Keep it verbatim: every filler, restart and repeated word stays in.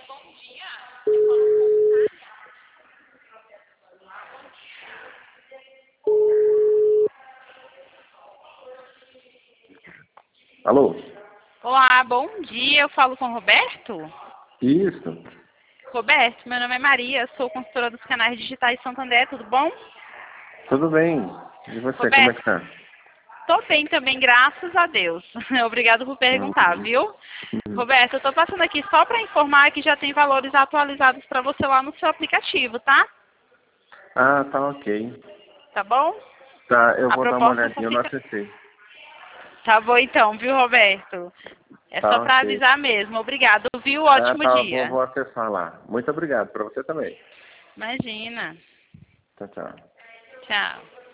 Alô? Olá, bom dia. Eu falo com o Roberto? Isso. Roberto, meu nome é Maria, sou consultora dos canais digitais Santander, tudo bom? Tudo bem. E você, Roberto, como é que tá? Tô bem também, graças a Deus. Obrigado por perguntar, Uhum. viu? Uhum. Roberto, eu tô passando aqui só para informar que já tem valores atualizados para você lá no seu aplicativo, tá? Ah, tá ok. Tá bom? Tá, eu A vou dar uma proposta só olhadinha, eu não fica... acessei. Tá bom então, viu, Roberto? É só Tá para ok. avisar mesmo. Obrigado, viu? Ah, Ótimo tá, vou, dia. vou acessar lá. Muito obrigado, para você também. Imagina. Tchau, tchau. Tchau.